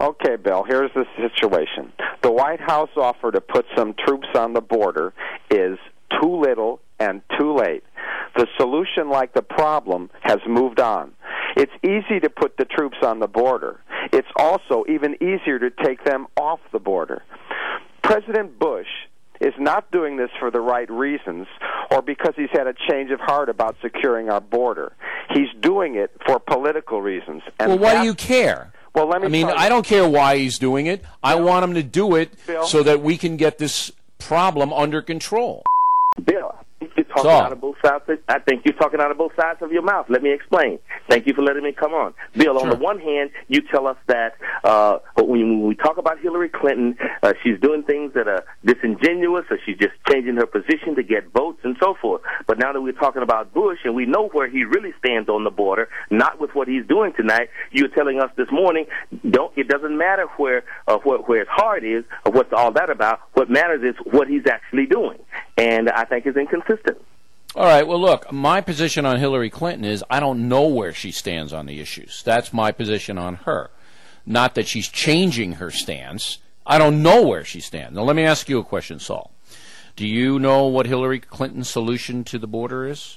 Okay, Bill, here's the situation. The White House offer to put some troops on the border is too little and too late. The solution, like the problem, has moved on. It's easy to put the troops on the border. It's also even easier to take them off the border. President Bush is not doing this for the right reasons or because he's had a change of heart about securing our border. He's doing it for political reasons. And well, why do you care? Well, let me I don't care why he's doing it. I want him to do it Bill? so that we can get this problem under control. Bill, you're talking out of both sides. I think you're talking out of both sides of your mouth. Let me explain. Thank you for letting me come on. Bill, Sure. On the one hand, you tell us that when we talk about Hillary Clinton, she's doing things that are disingenuous, or she's just changing her position to get votes and so forth. But now that we're talking about Bush, and we know where he really stands on the border, not with what he's doing tonight, you're telling us this morning, it doesn't matter where his heart is or what's all that about. What matters is what he's actually doing. And I think it's inconsistent. All right, well, look, my position on Hillary Clinton is I don't know where she stands on the issues. That's my position on her. Not that she's changing her stance. I don't know where she stands. Now, let me ask you a question, Saul. Do you know what Hillary Clinton's solution to the border is?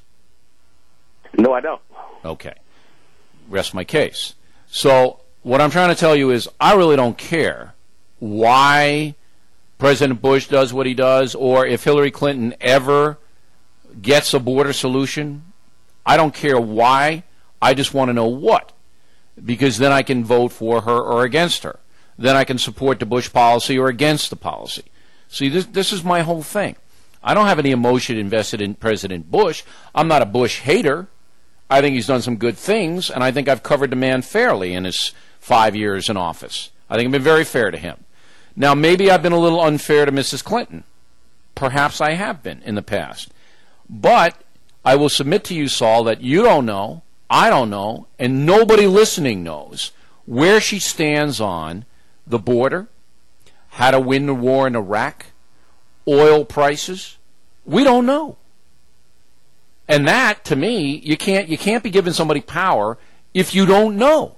No, I don't. Okay. Rest my case. So what I'm trying to tell you is I really don't care why President Bush does what he does, or if Hillary Clinton ever gets a border solution. I don't care why. I just want to know what, because then I can vote for her or against her. Then I can support the Bush policy or against the policy. See, this is my whole thing. I don't have any emotion invested in President Bush. I'm not a Bush hater. I think he's done some good things, and I think I've covered the man fairly in his 5 years in office. I think I've been very fair to him. Now, maybe I've been a little unfair to Mrs. Clinton. Perhaps I have been in the past. But I will submit to you, Saul, that you don't know, I don't know, and nobody listening knows where she stands on the border, how to win the war in Iraq, oil prices. We don't know. And that, to me, you can't be giving somebody power if you don't know.